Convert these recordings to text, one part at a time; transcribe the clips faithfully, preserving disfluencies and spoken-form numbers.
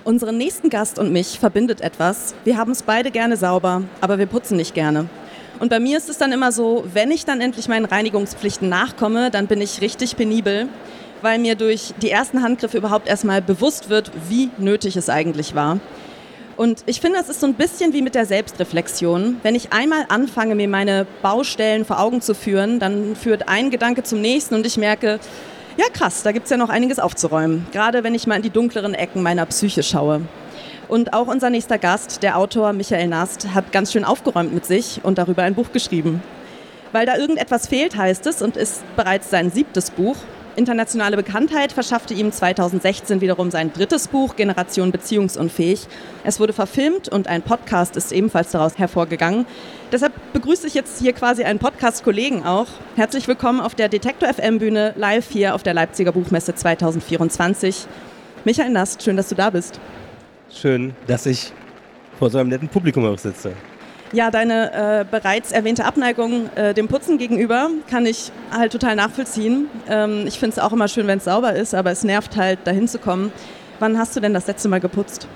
Unseren nächsten Gast und mich verbindet etwas. Wir haben es beide gerne sauber, aber wir putzen nicht gerne. Und bei mir ist es dann immer so, wenn ich dann endlich meinen Reinigungspflichten nachkomme, dann bin ich richtig penibel, weil mir durch die ersten Handgriffe überhaupt erstmal bewusst wird, wie nötig es eigentlich war. Und ich finde, das ist so ein bisschen wie mit der Selbstreflexion. Wenn ich einmal anfange, mir meine Baustellen vor Augen zu führen, dann führt ein Gedanke zum nächsten und ich merke, ja krass, da gibt es ja noch einiges aufzuräumen. Gerade wenn ich mal in die dunkleren Ecken meiner Psyche schaue. Und auch unser nächster Gast, der Autor Michael Nast, hat ganz schön aufgeräumt mit sich und darüber ein Buch geschrieben. Weil da irgendetwas fehlt, heißt es, und ist bereits sein siebtes Buch. Internationale Bekanntheit verschaffte ihm zweitausendsechzehn wiederum sein drittes Buch, Generation Beziehungsunfähig. Es wurde verfilmt und ein Podcast ist ebenfalls daraus hervorgegangen. Deshalb begrüße ich jetzt hier quasi einen Podcast-Kollegen auch. Herzlich willkommen auf der Detektor F M-Bühne, live hier auf der Leipziger Buchmesse zweitausendvierundzwanzig. Michael Nast, schön, dass du da bist. Schön, dass ich vor so einem netten Publikum auch sitze. Ja, deine äh, bereits erwähnte Abneigung äh, dem Putzen gegenüber kann ich halt total nachvollziehen. Ähm, ich finde es auch immer schön, wenn es sauber ist, aber es nervt halt, dahin zu kommen. Wann hast du denn das letzte Mal geputzt?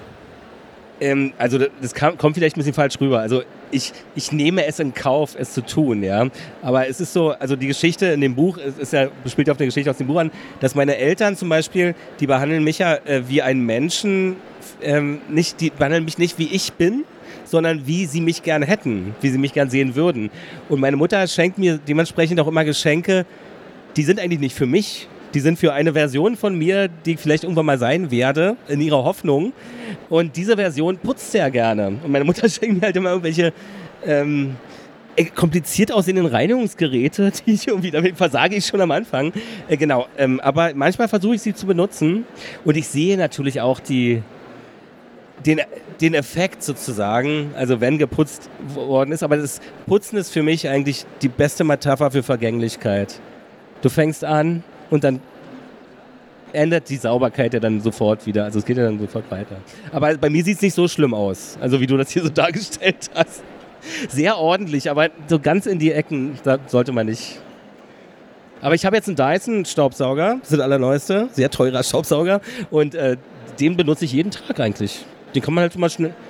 Ähm, also das kam, kommt vielleicht ein bisschen falsch rüber. Also ich, ich nehme es in Kauf, es zu tun, ja. Aber es ist so, also die Geschichte in dem Buch, es ist ja, spielt auf der Geschichte aus dem Buch an, dass meine Eltern zum Beispiel, die behandeln mich ja äh, wie einen Menschen, ähm, nicht, die behandeln mich nicht wie ich bin, sondern wie sie mich gern hätten, wie sie mich gern sehen würden. Und meine Mutter schenkt mir dementsprechend auch immer Geschenke, die sind eigentlich nicht für mich, die sind für eine Version von mir, die ich vielleicht irgendwann mal sein werde, in ihrer Hoffnung. Und diese Version putzt sehr gerne. Und meine Mutter schenkt mir halt immer irgendwelche ähm, kompliziert aussehenden Reinigungsgeräte, die ich irgendwie, damit versage ich schon am Anfang. Äh, genau, ähm, aber manchmal versuche ich sie zu benutzen. Und ich sehe natürlich auch die... Den, den Effekt sozusagen, also wenn geputzt worden ist, aber das Putzen ist für mich eigentlich die beste Metapher für Vergänglichkeit. Du fängst an und dann ändert die Sauberkeit ja dann sofort wieder, also es geht ja dann sofort weiter. Aber bei mir sieht es nicht so schlimm aus, also wie du das hier so dargestellt hast. Sehr ordentlich, aber so ganz in die Ecken, da sollte man nicht. Aber ich habe jetzt einen Dyson-Staubsauger, das ist der allerneueste, sehr teurer Staubsauger und äh, den benutze ich jeden Tag eigentlich. Den kann man halt mal schnell...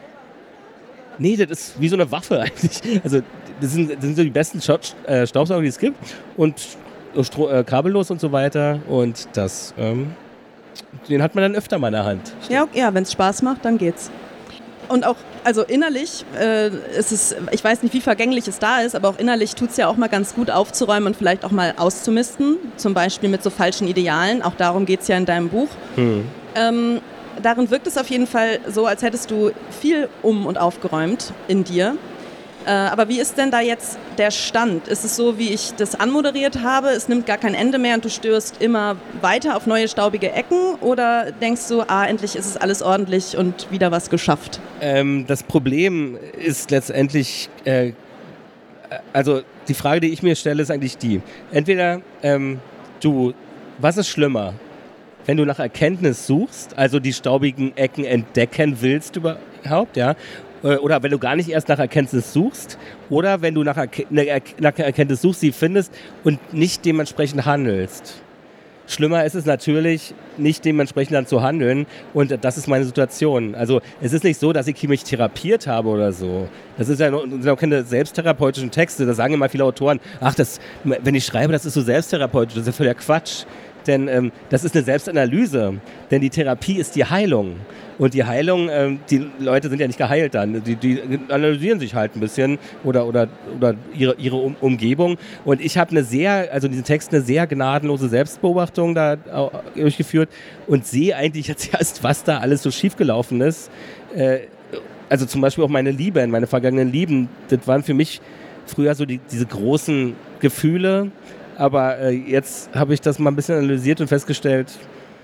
Nee, das ist wie so eine Waffe eigentlich. Also das sind, das sind so die besten Staubsauger, die es gibt. Und Stro- äh, kabellos und so weiter. Und das, ähm, den hat man dann öfter mal in der Hand. Ja, ja, wenn es Spaß macht, dann geht's. Und auch, also innerlich, äh, ist es, ich weiß nicht, wie vergänglich es da ist, aber auch innerlich tut es ja auch mal ganz gut aufzuräumen und vielleicht auch mal auszumisten. Zum Beispiel mit so falschen Idealen. Auch darum geht es ja in deinem Buch. Hm. Ähm, Darin wirkt es auf jeden Fall so, als hättest du viel um- und aufgeräumt in dir. Äh, aber wie ist denn da jetzt der Stand? Ist es so, wie ich das anmoderiert habe, es nimmt gar kein Ende mehr und du stößt immer weiter auf neue staubige Ecken? Oder denkst du, ah, endlich ist es alles ordentlich und wieder was geschafft? Ähm, das Problem ist letztendlich, äh, also die Frage, die ich mir stelle, ist eigentlich die. Entweder ähm, du, was ist schlimmer? Wenn du nach Erkenntnis suchst, also die staubigen Ecken entdecken willst überhaupt, ja, oder wenn du gar nicht erst nach Erkenntnis suchst, oder wenn du nach, Erke- nach Erkenntnis suchst, sie findest und nicht dementsprechend handelst. Schlimmer ist es natürlich, nicht dementsprechend dann zu handeln und das ist meine Situation. Also es ist nicht so, dass ich mich therapiert habe oder so. Das ist ja noch, sind auch keine selbsttherapeutischen Texte, da sagen immer viele Autoren, ach, das, wenn ich schreibe, das ist so selbsttherapeutisch, das ist ja völliger Quatsch. Denn ähm, das ist eine Selbstanalyse, denn die Therapie ist die Heilung. Und die Heilung, ähm, die Leute sind ja nicht geheilt dann, die, die analysieren sich halt ein bisschen oder, oder, oder ihre, ihre um- Umgebung. Und ich habe eine sehr, also diesen Text eine sehr gnadenlose Selbstbeobachtung da durchgeführt und sehe eigentlich jetzt erst, was da alles so schiefgelaufen ist. Äh, also zum Beispiel auch meine Lieben, meine vergangenen Lieben, das waren für mich früher so die, diese großen Gefühle. Aber äh, jetzt habe ich das mal ein bisschen analysiert und festgestellt,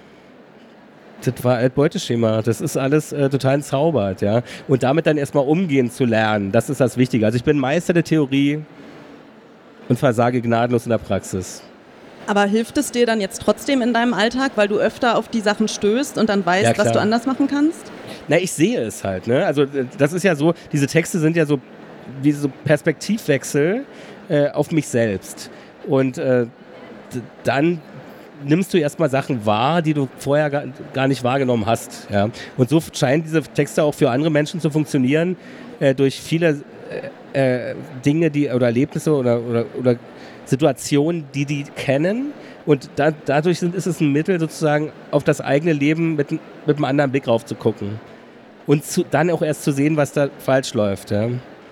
das war ein Beuteschema. Das ist alles äh, total entzaubert, ja. Und damit dann erstmal umgehen zu lernen, das ist das Wichtige. Also ich bin Meister der Theorie und versage gnadenlos in der Praxis. Aber hilft es dir dann jetzt trotzdem in deinem Alltag, weil du öfter auf die Sachen stößt und dann weißt, ja, was du anders machen kannst? Na, ich sehe es halt, ne? Also das ist ja so, diese Texte sind ja so wie so Perspektivwechsel äh, auf mich selbst. Und äh, dann nimmst du erstmal Sachen wahr, die du vorher gar, gar nicht wahrgenommen hast. Ja? Und so scheinen diese Texte auch für andere Menschen zu funktionieren, äh, durch viele äh, äh, Dinge die, oder Erlebnisse oder, oder, oder Situationen, die die kennen. Und da, dadurch sind, ist es ein Mittel, sozusagen auf das eigene Leben mit, mit einem anderen Blick rauf zu gucken. Und zu, dann auch erst zu sehen, was da falsch läuft. Ja.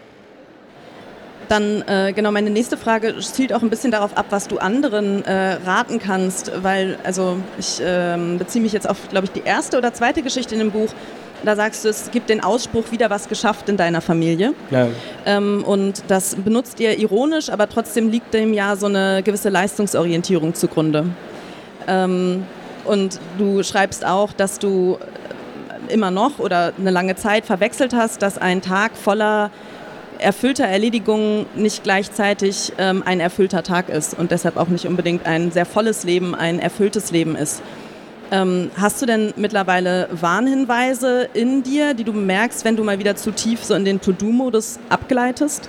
Dann, äh, genau, meine nächste Frage zielt auch ein bisschen darauf ab, was du anderen äh, raten kannst, weil, also ich äh, beziehe mich jetzt auf, glaube ich, die erste oder zweite Geschichte in dem Buch. Da sagst du, es gibt den Ausspruch, wieder was geschafft in deiner Familie. Ja. Ähm, und das benutzt ihr ironisch, aber trotzdem liegt dem ja so eine gewisse Leistungsorientierung zugrunde. Ähm, und du schreibst auch, dass du immer noch oder eine lange Zeit verwechselt hast, dass ein Tag voller erfüllter Erledigungen nicht gleichzeitig ähm, ein erfüllter Tag ist und deshalb auch nicht unbedingt ein sehr volles Leben, ein erfülltes Leben ist. Ähm, hast du denn mittlerweile Warnhinweise in dir, die du merkst, wenn du mal wieder zu tief so in den To-Do-Modus abgleitest?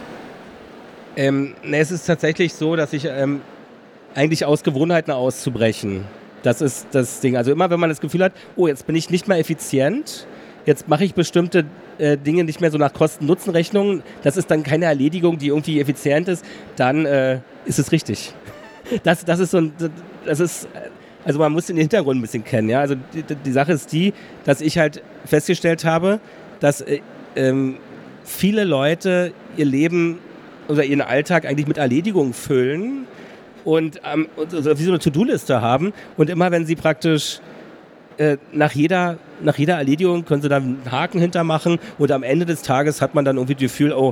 Ähm, ne, es ist tatsächlich so, dass ich ähm, eigentlich aus Gewohnheiten auszubrechen. Das ist das Ding. Also immer, wenn man das Gefühl hat, oh, jetzt bin ich nicht mehr effizient, jetzt mache ich bestimmte äh, Dinge nicht mehr so nach Kosten-Nutzen-Rechnungen, das ist dann keine Erledigung, die irgendwie effizient ist, dann äh, ist es richtig. Das, das ist so ein, das ist, also man muss den Hintergrund ein bisschen kennen, ja. Also die, die Sache ist die, dass ich halt festgestellt habe, dass äh, ähm, viele Leute ihr Leben oder ihren Alltag eigentlich mit Erledigungen füllen und ähm, also wie so eine To-Do-Liste haben und immer wenn sie praktisch äh, nach jeder nach jeder Erledigung können sie dann einen Haken hintermachen und am Ende des Tages hat man dann irgendwie das Gefühl, oh,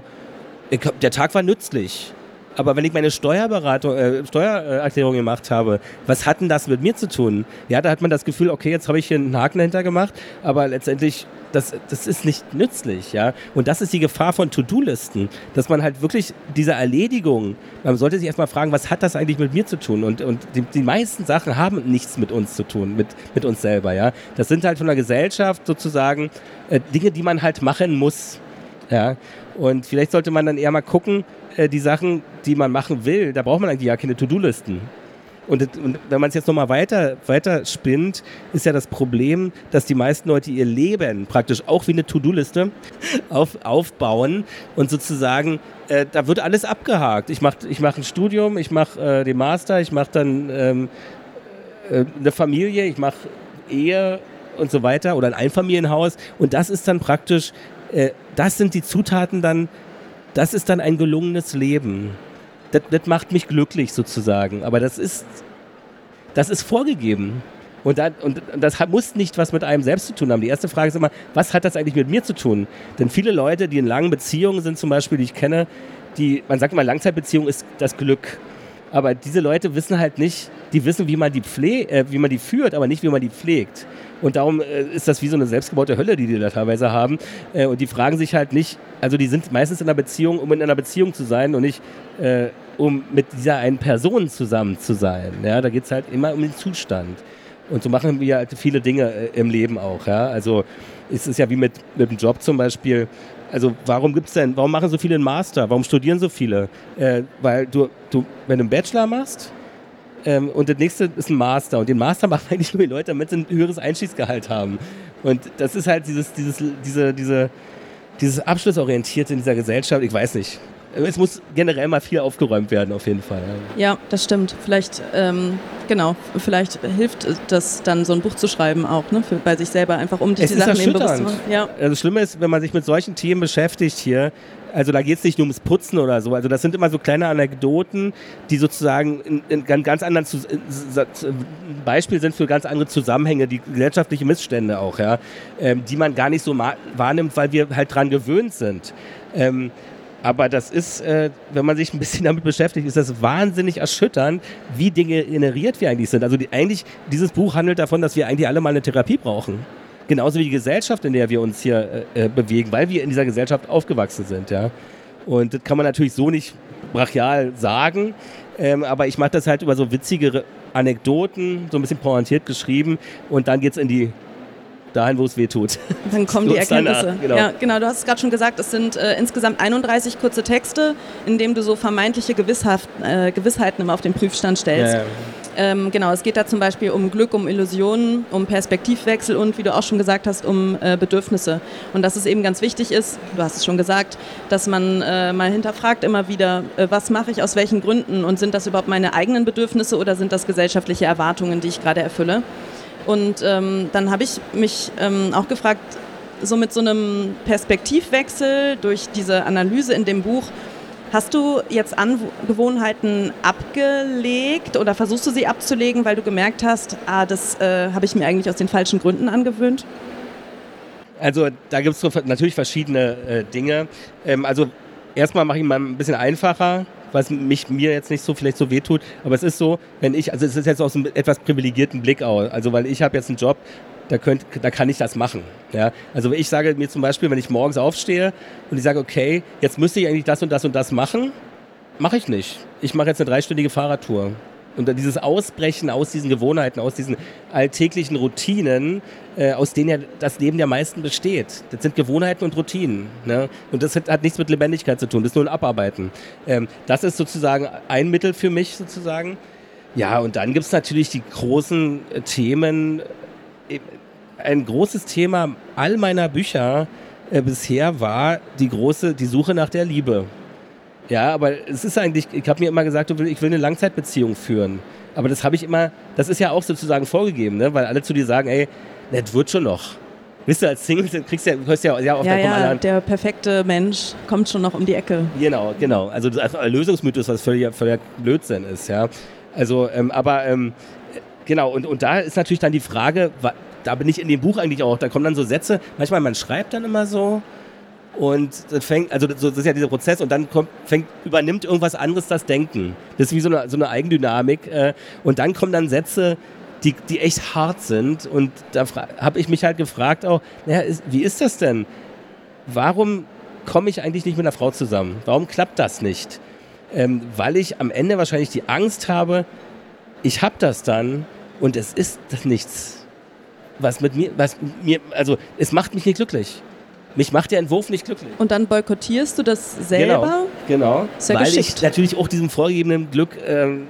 der Tag war nützlich. Aber wenn ich meine Steuerberatung, äh, Steuererklärung gemacht habe, was hat denn das mit mir zu tun? Ja, da hat man das Gefühl, okay, jetzt habe ich hier einen Haken dahinter gemacht, aber letztendlich, das, das ist nicht nützlich. Ja? Und das ist die Gefahr von To-Do-Listen, dass man halt wirklich diese Erledigung, man sollte sich erstmal fragen, was hat das eigentlich mit mir zu tun? Und, und die, die meisten Sachen haben nichts mit uns zu tun, mit, mit uns selber. Ja? Das sind halt von der Gesellschaft sozusagen äh, Dinge, die man halt machen muss. Ja? Und vielleicht sollte man dann eher mal gucken, äh, die Sachen, die man machen will, da braucht man eigentlich ja keine To-Do-Listen. Und, und wenn man es jetzt nochmal weiter, weiter spinnt, ist ja das Problem, dass die meisten Leute ihr Leben praktisch auch wie eine To-Do-Liste auf, aufbauen und sozusagen, äh, da wird alles abgehakt. Ich mache ich mach ein Studium, ich mache äh, den Master, ich mache dann ähm, äh, eine Familie, ich mache Ehe und so weiter oder ein Einfamilienhaus und das ist dann praktisch, äh, das sind die Zutaten dann, das ist dann ein gelungenes Leben. Das, das macht mich glücklich sozusagen, aber das ist, das ist vorgegeben. Und, da, und das hat, muss nicht was mit einem selbst zu tun haben. Die erste Frage ist immer, was hat das eigentlich mit mir zu tun? Denn viele Leute, die in langen Beziehungen sind zum Beispiel, die ich kenne, die, man sagt immer, Langzeitbeziehung ist das Glück. Aber diese Leute wissen halt nicht, die wissen, wie man die, pfle- äh, wie man die führt, aber nicht, wie man die pflegt. Und darum äh, ist das wie so eine selbstgebaute Hölle, die die da teilweise haben. Äh, und die fragen sich halt nicht, also die sind meistens in einer Beziehung, um in einer Beziehung zu sein und nicht, äh, um mit dieser einen Person zusammen zu sein. Ja, da geht es halt immer um den Zustand. Und so machen wir halt viele Dinge äh, im Leben auch. Ja? Also es ist ja wie mit, mit dem Job zum Beispiel. Also warum gibt's denn, warum machen so viele einen Master? Warum studieren so viele? Äh, weil du, du, wenn du einen Bachelor machst ähm, und das nächste ist ein Master und den Master machen eigentlich nur die Leute, damit sie ein höheres Einstiegsgehalt haben. Und das ist halt dieses, dieses, diese, diese, dieses Abschlussorientierte in dieser Gesellschaft, ich weiß nicht. Es muss generell mal viel aufgeräumt werden, auf jeden Fall. Ja, das stimmt. Vielleicht, ähm, genau, vielleicht hilft das dann, so ein Buch zu schreiben auch, ne, für, bei sich selber einfach, um sich die Sachen eben bewusst zu machen. Ja. Also das Schlimme ist, wenn man sich mit solchen Themen beschäftigt hier, also da geht es nicht nur ums Putzen oder so, also das sind immer so kleine Anekdoten, die sozusagen in, in ganz anderen Zus- in, Beispiel sind für ganz andere Zusammenhänge, die gesellschaftliche Missstände auch, ja, ähm, die man gar nicht so ma- wahrnimmt, weil wir halt dran gewöhnt sind. Ähm, Aber das ist, äh, wenn man sich ein bisschen damit beschäftigt, ist das wahnsinnig erschütternd, wie Dinge generiert wir eigentlich sind. Also die, eigentlich, dieses Buch handelt davon, dass wir eigentlich alle mal eine Therapie brauchen. Genauso wie die Gesellschaft, in der wir uns hier äh, bewegen, weil wir in dieser Gesellschaft aufgewachsen sind. Ja? Und das kann man natürlich so nicht brachial sagen, ähm, aber ich mache das halt über so witzige Anekdoten, so ein bisschen pointiert geschrieben und dann geht's in die dahin, wo es weh tut. Dann kommen die Erkenntnisse. Genau. Ja, genau, du hast es gerade schon gesagt, es sind äh, insgesamt einunddreißig kurze Texte, in denen du so vermeintliche Gewisshaft, äh, Gewissheiten immer auf den Prüfstand stellst. Ja, ja. Ähm, genau, es geht da zum Beispiel um Glück, um Illusionen, um Perspektivwechsel und, wie du auch schon gesagt hast, um äh, Bedürfnisse. Und dass es eben ganz wichtig ist, du hast es schon gesagt, dass man äh, mal hinterfragt immer wieder, äh, was mache ich, aus welchen Gründen und sind das überhaupt meine eigenen Bedürfnisse oder sind das gesellschaftliche Erwartungen, die ich gerade erfülle? Und ähm, dann habe ich mich ähm, auch gefragt, so mit so einem Perspektivwechsel durch diese Analyse in dem Buch, hast du jetzt Angewohnheiten abgelegt oder versuchst du sie abzulegen, weil du gemerkt hast, ah, das äh, habe ich mir eigentlich aus den falschen Gründen angewöhnt? Also da gibt es natürlich verschiedene äh, Dinge. Ähm, also erstmal mache ich mal ein bisschen einfacher, was mich, mir jetzt nicht so vielleicht so wehtut. Aber es ist so, wenn ich, also es ist jetzt aus einem etwas privilegierten Blick aus, also weil ich habe jetzt einen Job, Da, könnt, da kann ich das machen. Ja? Also ich sage mir zum Beispiel, wenn ich morgens aufstehe und ich sage, okay, jetzt müsste ich eigentlich das und das und das machen, mache ich nicht. Ich mache jetzt eine dreistündige Fahrradtour. Und dann dieses Ausbrechen aus diesen Gewohnheiten, aus diesen alltäglichen Routinen, äh, aus denen ja das Leben der meisten besteht. Das sind Gewohnheiten und Routinen. Ne? Und das hat, hat nichts mit Lebendigkeit zu tun, das ist nur ein Abarbeiten. Ähm, das ist sozusagen ein Mittel für mich sozusagen. Ja, und dann gibt es natürlich die großen äh, Themen. Ein großes Thema all meiner Bücher äh, bisher war die große, die Suche nach der Liebe. Ja, aber es ist eigentlich, ich habe mir immer gesagt, ich will eine Langzeitbeziehung führen. Aber das habe ich immer, das ist ja auch sozusagen vorgegeben, ne? Weil alle zu dir sagen, ey, das wird schon noch. Wisst du, als Single kriegst du ja, hörst ja, ja oft, ja, da kommen ja, alle an. Der perfekte Mensch kommt schon noch um die Ecke. Genau, genau. Also das ist ein Lösungsmythos, was völliger, völliger Blödsinn ist, ja. Also, ähm, aber ähm, genau, und, und da ist natürlich dann die Frage, da bin ich in dem Buch eigentlich auch, da kommen dann so Sätze, manchmal man schreibt dann immer so und das fängt, also das ist ja dieser Prozess und dann kommt, fängt, übernimmt irgendwas anderes das Denken. Das ist wie so eine, so eine Eigendynamik äh, und dann kommen dann Sätze, die, die echt hart sind und da habe ich mich halt gefragt auch, naja, ist, wie ist das denn? Warum komme ich eigentlich nicht mit einer Frau zusammen? Warum klappt das nicht? Ähm, weil ich am Ende wahrscheinlich die Angst habe, ich habe das dann und es ist nichts. Was mit mir, was mir, also es macht mich nicht glücklich. Mich macht der Entwurf nicht glücklich. Und dann boykottierst du das selber? Genau, genau. Sehr weil geschickt. Ich natürlich auch diesem vorgegebenen Glück ähm,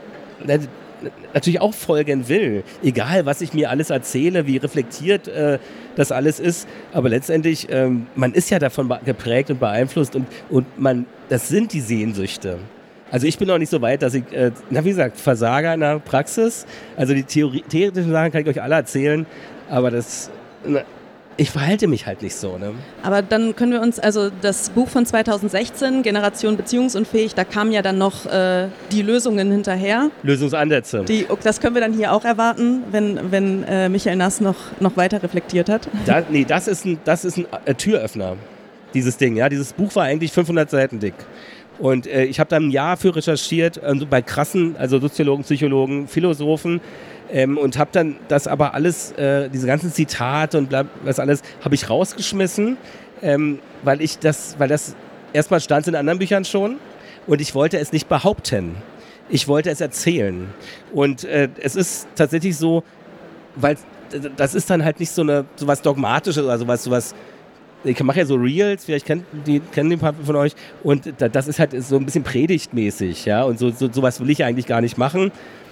natürlich auch folgen will. Egal, was ich mir alles erzähle, wie reflektiert äh, das alles ist. Aber letztendlich, ähm, man ist ja davon geprägt und beeinflusst und, und man, das sind die Sehnsüchte. Also ich bin noch nicht so weit, dass ich, äh, na wie gesagt, Versager in der Praxis. Also die Theorie, theoretischen Sachen kann ich euch alle erzählen. Aber das, na, ich verhalte mich halt nicht so. Ne? Aber dann können wir uns, also das Buch von zweitausendsechzehn, Generation beziehungsunfähig, da kamen ja dann noch äh, die Lösungen hinterher. Lösungsansätze. Die, das können wir dann hier auch erwarten, wenn, wenn äh, Michael Nass noch, noch weiter reflektiert hat. Da, nee, das ist ein, das ist ein äh, Türöffner, dieses Ding. Ja? Dieses Buch war eigentlich fünfhundert Seiten dick. Und äh, ich habe da ein Jahr für recherchiert, also bei krassen, also Soziologen, Psychologen, Philosophen, Ähm, und habe dann das aber alles, äh, diese ganzen Zitate und bla, was alles, habe ich rausgeschmissen, ähm, weil ich das, weil das erstmal stand in anderen Büchern schon und ich wollte es nicht behaupten. Ich wollte es erzählen. Und äh, es ist tatsächlich so, weil das ist dann halt nicht so eine so was Dogmatisches oder sowas, sowas. Ich mache ja so Reels, vielleicht kennt die, kennen die ein paar von euch und das ist halt so ein bisschen predigtmäßig, ja, und so, so sowas will ich eigentlich gar nicht machen.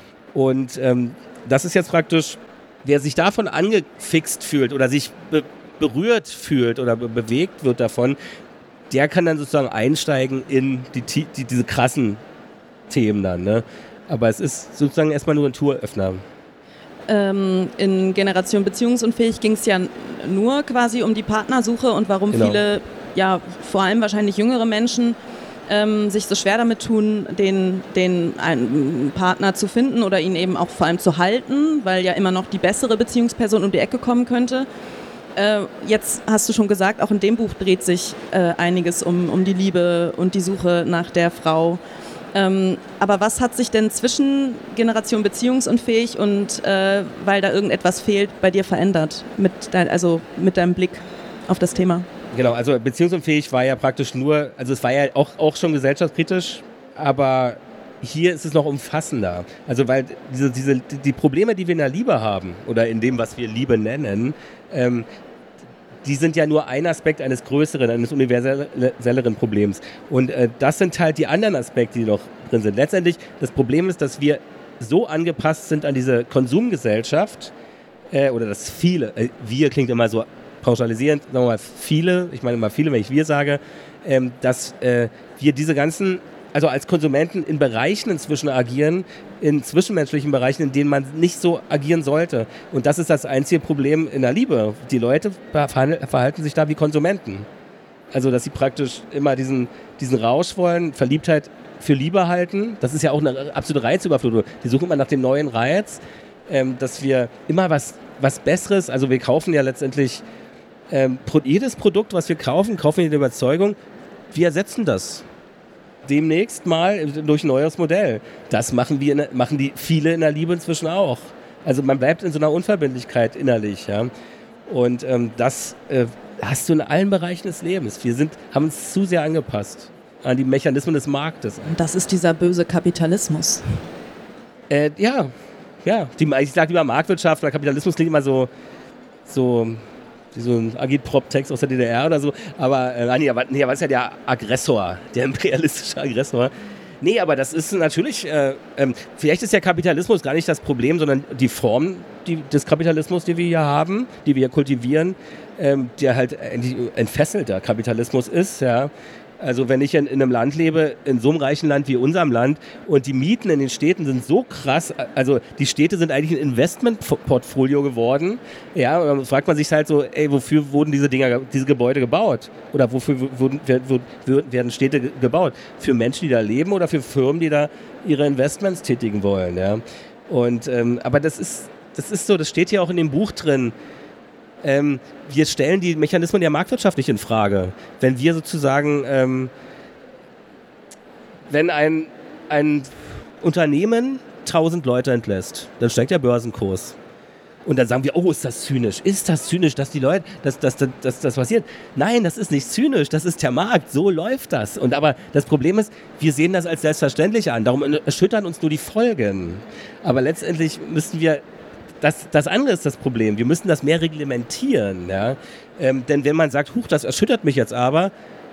Und ähm, das ist jetzt praktisch, wer sich davon angefixt fühlt oder sich be- berührt fühlt oder be- bewegt wird davon, der kann dann sozusagen einsteigen in die, die, diese krassen Themen dann. Ne? Aber es ist sozusagen erstmal nur ein Türöffner. Ähm, in Generation beziehungsunfähig ging es ja nur quasi um die Partnersuche und warum Genau. viele, ja vor allem wahrscheinlich jüngere Menschen, Ähm, sich so schwer damit tun, den, den einen Partner zu finden oder ihn eben auch vor allem zu halten, weil ja immer noch die bessere Beziehungsperson um die Ecke kommen könnte. Äh, jetzt hast du schon gesagt, auch in dem Buch dreht sich äh, einiges um, um die Liebe und die Suche nach der Frau. Ähm, aber was hat sich denn zwischen Generation beziehungsunfähig und äh, weil da irgendetwas fehlt, bei dir verändert, mit dein, also mit deinem Blick auf das Thema? Genau, also beziehungsunfähig war ja praktisch nur, also es war ja auch, auch schon gesellschaftskritisch, aber hier ist es noch umfassender. Also weil diese, diese, die Probleme, die wir in der Liebe haben oder in dem, was wir Liebe nennen, ähm, die sind ja nur ein Aspekt eines größeren, eines universelleren Problems. Und äh, das sind halt die anderen Aspekte, die noch drin sind. Letztendlich, das Problem ist, dass wir so angepasst sind an diese Konsumgesellschaft, äh, oder dass viele, äh, wir klingt immer so pauschalisierend, sagen wir mal viele, ich meine immer viele, wenn ich wir sage, ähm, dass äh, wir diese ganzen, also als Konsumenten in Bereichen inzwischen agieren, in zwischenmenschlichen Bereichen, in denen man nicht so agieren sollte. Und das ist das einzige Problem in der Liebe. Die Leute verhalten sich da wie Konsumenten. Also, dass sie praktisch immer diesen, diesen Rausch wollen, Verliebtheit für Liebe halten. Das ist ja auch eine absolute Reizüberflutung. Die suchen immer nach dem neuen Reiz, ähm, dass wir immer was, was Besseres, also wir kaufen ja letztendlich ähm, jedes Produkt, was wir kaufen, kaufen wir in der Überzeugung, wir ersetzen das demnächst mal durch ein neues Modell. Das machen wir, machen die viele in der Liebe inzwischen auch. Also man bleibt in so einer Unverbindlichkeit innerlich, ja. Und ähm, das äh, hast du in allen Bereichen des Lebens. Wir sind, haben uns zu sehr angepasst an die Mechanismen des Marktes. Und das ist dieser böse Kapitalismus. Äh, ja, ja. Die, ich sage lieber Marktwirtschaft, oder Kapitalismus klingt immer so, so wie so ein Agitprop-Text aus der D D R oder so, aber, äh, nee, aber, nee, aber ist ja der Aggressor, der imperialistische Aggressor. Nee, aber das ist natürlich, äh, ähm, vielleicht ist der Kapitalismus gar nicht das Problem, sondern die Form die, des Kapitalismus, die wir hier haben, die wir hier kultivieren, ähm, der halt ein entfesselter Kapitalismus ist, ja. Also wenn ich in, in einem Land lebe, in so einem reichen Land wie unserem Land, und die Mieten in den Städten sind so krass, also die Städte sind eigentlich ein Investmentportfolio geworden, ja, und dann fragt man sich halt so, ey, wofür wurden diese Dinger, diese Gebäude gebaut? Oder wofür wurden, werden Städte gebaut? Für Menschen, die da leben, oder für Firmen, die da ihre Investments tätigen wollen, ja? Und, ähm, aber das ist, das ist so, das steht hier auch in dem Buch drin. Ähm, wir stellen die Mechanismen der Marktwirtschaft nicht in Frage. Wenn wir sozusagen, ähm, wenn ein, ein Unternehmen tausend Leute entlässt, dann steigt der Börsenkurs. Und dann sagen wir, oh, ist das zynisch? Ist das zynisch, dass die Leute, dass das dass, dass, dass passiert? Nein, das ist nicht zynisch, das ist der Markt, so läuft das. Und aber das Problem ist, wir sehen das als selbstverständlich an, darum erschüttern uns nur die Folgen. Aber letztendlich müssen wir Das, das andere ist das Problem. Wir müssen das mehr reglementieren. Ja? Ähm, denn wenn man sagt, huch, das erschüttert mich jetzt aber,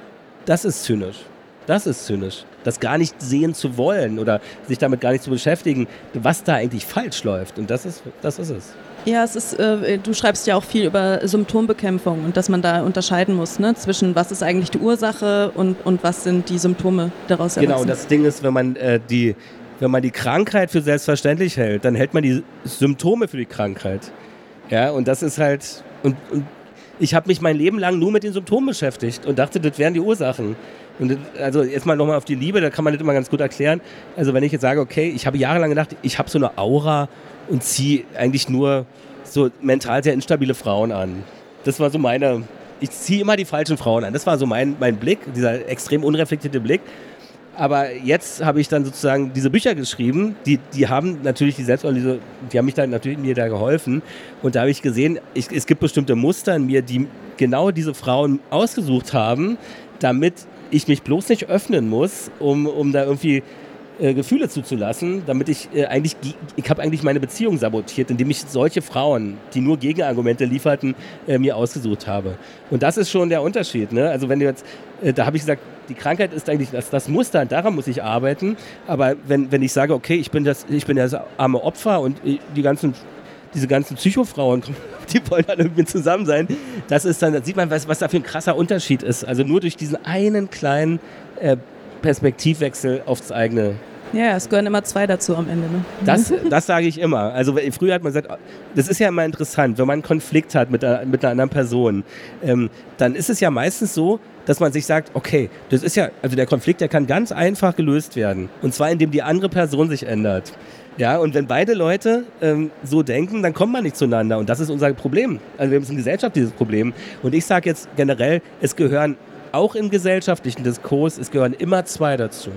das ist zynisch. Das ist zynisch. Das gar nicht sehen zu wollen oder sich damit gar nicht zu beschäftigen, was da eigentlich falsch läuft. Und das ist, das ist es. Ja, es ist, äh, du schreibst ja auch viel über Symptombekämpfung und dass man da unterscheiden muss, ne, zwischen was ist eigentlich die Ursache und, und was sind die Symptome daraus erwachsen. Genau, und das Ding ist, wenn man äh, die Wenn man die Krankheit für selbstverständlich hält, dann hält man die Symptome für die Krankheit. Ja, und das ist halt. Und, und ich habe mich mein Leben lang nur mit den Symptomen beschäftigt und dachte, das wären die Ursachen. Und also jetzt mal nochmal auf die Liebe, da kann man das immer ganz gut erklären. Also wenn ich jetzt sage, okay, ich habe jahrelang gedacht, ich habe so eine Aura und ziehe eigentlich nur so mental sehr instabile Frauen an. Das war so meine. Ich ziehe immer die falschen Frauen an. Das war so mein, mein Blick, dieser extrem unreflektierte Blick. Aber jetzt habe ich dann sozusagen diese Bücher geschrieben, die, die haben natürlich die Selbstanalyse, die haben mich dann natürlich mir da geholfen. Und da habe ich gesehen, ich, es gibt bestimmte Muster in mir, die genau diese Frauen ausgesucht haben, damit ich mich bloß nicht öffnen muss, um, um da irgendwie äh, Gefühle zuzulassen, damit ich äh, eigentlich, ich habe eigentlich meine Beziehung sabotiert, indem ich solche Frauen, die nur Gegenargumente lieferten, äh, mir ausgesucht habe. Und das ist schon der Unterschied, ne? Also wenn du jetzt, äh, da habe ich gesagt, die Krankheit ist eigentlich das, das Muster, daran muss ich arbeiten. Aber wenn, wenn ich sage, okay, ich bin das, ich bin das arme Opfer und die ganzen, diese ganzen Psychofrauen, die wollen dann irgendwie zusammen sein, das ist dann, da sieht man, was, was da für ein krasser Unterschied ist. Also nur durch diesen einen kleinen äh, Perspektivwechsel aufs eigene. Ja, es gehören immer zwei dazu am Ende. Ne? Das, das sage ich immer. Also früher hat man gesagt, das ist ja immer interessant, wenn man einen Konflikt hat mit einer, mit einer anderen Person, ähm, dann ist es ja meistens so, dass man sich sagt, okay, das ist ja, also der Konflikt, der kann ganz einfach gelöst werden. Und zwar, indem die andere Person sich ändert. Ja, und wenn beide Leute ähm, so denken, dann kommt man nicht zueinander. Und das ist unser Problem. Also wir haben in der Gesellschaft dieses Problem. Und ich sage jetzt generell, es gehören auch im gesellschaftlichen Diskurs, es gehören immer zwei dazu.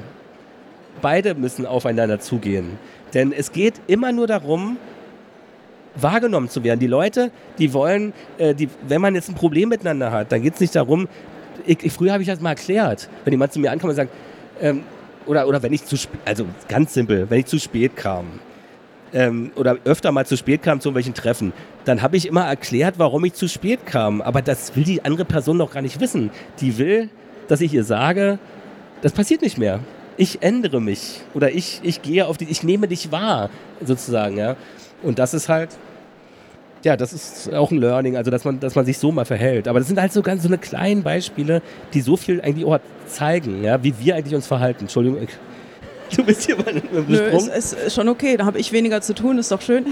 Beide müssen aufeinander zugehen. Denn es geht immer nur darum, wahrgenommen zu werden. Die Leute, die wollen, äh, die, wenn man jetzt ein Problem miteinander hat, dann geht es nicht darum, ich, ich, früher habe ich das mal erklärt, wenn jemand zu mir ankommt und sagt, ähm, oder, oder wenn ich zu spät, also ganz simpel, wenn ich zu spät kam, ähm, oder öfter mal zu spät kam zu irgendwelchen Treffen, dann habe ich immer erklärt, warum ich zu spät kam. Aber das will die andere Person noch gar nicht wissen. Die will, dass ich ihr sage, das passiert nicht mehr. ich ändere mich oder ich, ich gehe auf die, ich nehme dich wahr, sozusagen, ja. Und das ist halt, ja, das ist auch ein Learning, also dass man, dass man sich so mal verhält. Aber das sind halt so ganz so eine kleinen Beispiele, die so viel eigentlich auch zeigen, ja, wie wir eigentlich uns verhalten. Entschuldigung, ich, du bist hier mal im Nö, ist, ist schon okay, da habe ich weniger zu tun, ist doch schön.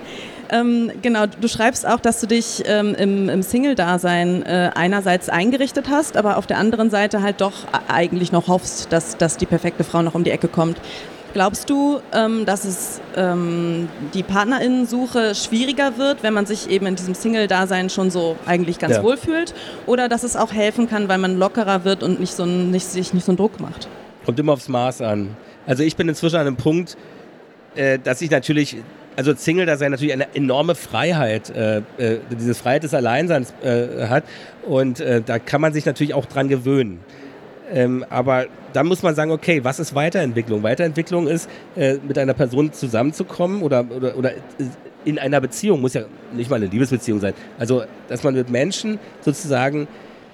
ähm, genau, du schreibst auch, dass du dich ähm, im, im Single-Dasein äh, einerseits eingerichtet hast, aber auf der anderen Seite halt doch eigentlich noch hoffst, dass, dass die perfekte Frau noch um die Ecke kommt. Glaubst du, ähm, dass es ähm, die PartnerInnensuche schwieriger wird, wenn man sich eben in diesem Single-Dasein schon so eigentlich ganz ja. wohl fühlt? Oder dass es auch helfen kann, weil man lockerer wird und nicht so ein, nicht, sich nicht so einen Druck macht? Kommt immer aufs Maß an. Also ich bin inzwischen an einem Punkt, äh, dass ich natürlich, also Single-Dasein natürlich eine enorme Freiheit, äh, äh, diese Freiheit des Alleinseins äh, hat und äh, da kann man sich natürlich auch dran gewöhnen. Ähm, aber dann muss man sagen, okay, was ist Weiterentwicklung? Weiterentwicklung ist, äh, mit einer Person zusammenzukommen oder, oder, oder in einer Beziehung, muss ja nicht mal eine Liebesbeziehung sein. Also, dass man mit Menschen sozusagen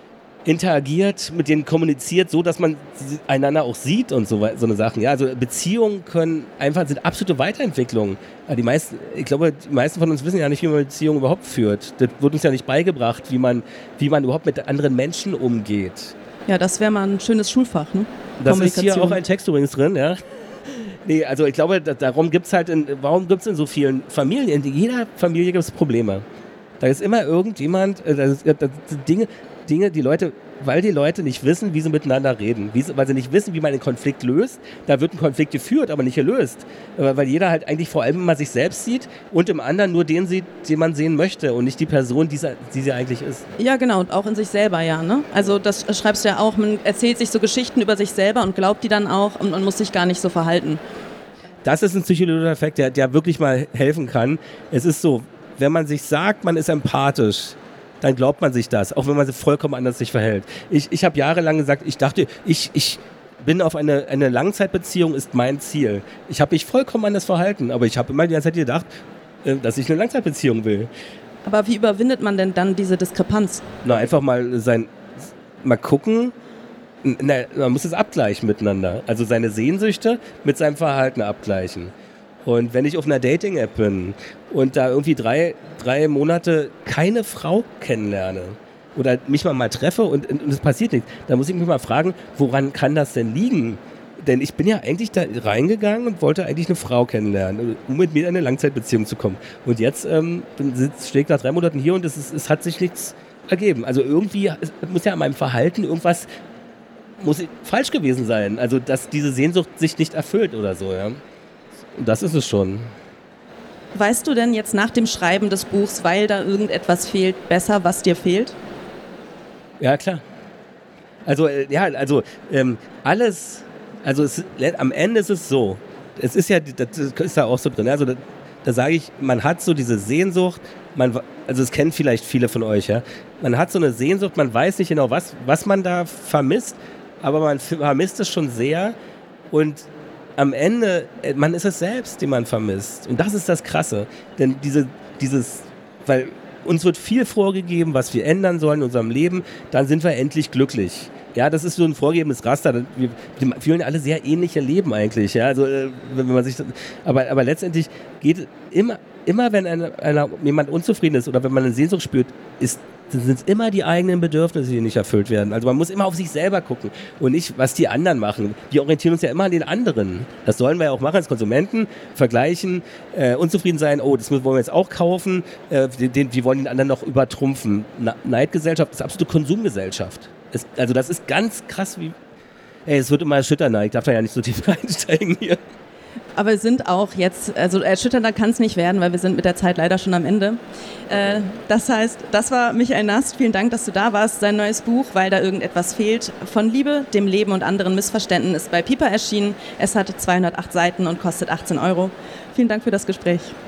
interagiert, mit denen kommuniziert, so dass man einander auch sieht und so, so eine Sachen. Ja, also Beziehungen können einfach, sind absolute Weiterentwicklungen. Die meisten, ich glaube, die meisten von uns wissen ja nicht, wie man Beziehungen überhaupt führt. Das wird uns ja nicht beigebracht, wie man, wie man überhaupt mit anderen Menschen umgeht. Ja, das wäre mal ein schönes Schulfach, ne? Das ist hier auch ein Text übrigens drin, ja. Nee, also ich glaube, da, darum gibt es halt, in, warum gibt es in so vielen Familien, in jeder Familie gibt es Probleme. Da ist immer irgendjemand, äh, das, das Dinge, Dinge, die Leute, weil die Leute nicht wissen, wie sie miteinander reden, wie sie, weil sie nicht wissen, wie man einen Konflikt löst. Da wird ein Konflikt geführt, aber nicht gelöst. Weil jeder halt eigentlich vor allem immer sich selbst sieht und im anderen nur den sieht, den man sehen möchte und nicht die Person, die sie, die sie eigentlich ist. Ja, genau, und auch in sich selber, ja. Ne? Also das schreibst du ja auch, man erzählt sich so Geschichten über sich selber und glaubt die dann auch und man muss sich gar nicht so verhalten. Das ist ein psychologischer Effekt, der, der wirklich mal helfen kann. Es ist so, wenn man sich sagt, man ist empathisch, dann glaubt man sich das, auch wenn man sich vollkommen anders sich verhält. Ich, ich habe jahrelang gesagt, ich dachte, ich, ich bin auf eine, eine Langzeitbeziehung ist mein Ziel. Ich habe mich vollkommen anders verhalten, aber ich habe immer die ganze Zeit gedacht, dass ich eine Langzeitbeziehung will. Aber wie überwindet man denn dann diese Diskrepanz? Na, einfach mal sein, mal gucken, na, man muss es abgleichen miteinander. Also seine Sehnsüchte mit seinem Verhalten abgleichen. Und wenn ich auf einer Dating-App bin und da irgendwie drei, drei Monate keine Frau kennenlerne oder mich mal, mal treffe und es passiert nichts, dann muss ich mich mal fragen, woran kann das denn liegen? Denn ich bin ja eigentlich da reingegangen und wollte eigentlich eine Frau kennenlernen, um mit mir in eine Langzeitbeziehung zu kommen. Und jetzt ähm, stehe ich nach drei Monaten hier und es, ist, es hat sich nichts ergeben. Also irgendwie es muss ja an meinem Verhalten irgendwas muss falsch gewesen sein. Also dass diese Sehnsucht sich nicht erfüllt oder so, ja. Das ist es schon. Weißt du denn jetzt nach dem Schreiben des Buchs, weil da irgendetwas fehlt, besser, was dir fehlt? Ja, klar. Also, äh, ja, also ähm, alles, also es, am Ende ist es so, es ist ja, das ist da auch so drin, also da, da sage ich, man hat so diese Sehnsucht, man, also es kennen vielleicht viele von euch, ja, man hat so eine Sehnsucht, man weiß nicht genau, was, was man da vermisst, aber man vermisst es schon sehr und am Ende, man ist es selbst, den man vermisst. Und das ist das Krasse. Denn diese, dieses, weil uns wird viel vorgegeben, was wir ändern sollen in unserem Leben, dann sind wir endlich glücklich. Ja, das ist so ein vorgegebenes Raster. Wir, wir führen alle sehr ähnliche Leben eigentlich. Ja, also, wenn man sich, aber, aber letztendlich geht immer, immer wenn eine, eine, jemand unzufrieden ist oder wenn man eine Sehnsucht spürt, ist sind es immer die eigenen Bedürfnisse, die nicht erfüllt werden. Also man muss immer auf sich selber gucken und nicht, was die anderen machen. Wir orientieren uns ja immer an den anderen. Das sollen wir ja auch machen als Konsumenten, vergleichen, äh, unzufrieden sein, oh, das wollen wir jetzt auch kaufen, äh, den, wir wollen den anderen noch übertrumpfen. Na, Neidgesellschaft ist absolute Konsumgesellschaft. Es, also das ist ganz krass, wie, ey, es wird immer erschütternder, ich darf da ja nicht so tief einsteigen hier. Aber wir sind auch jetzt, also erschütternder kann es nicht werden, weil wir sind mit der Zeit leider schon am Ende. Äh, das heißt, das war Michael Nast. Vielen Dank, dass du da warst. Sein neues Buch, Weil da irgendetwas fehlt, von Liebe, dem Leben und anderen Missverständen, ist bei Piper erschienen. Es hat zweihundertacht Seiten und kostet achtzehn Euro. Vielen Dank für das Gespräch.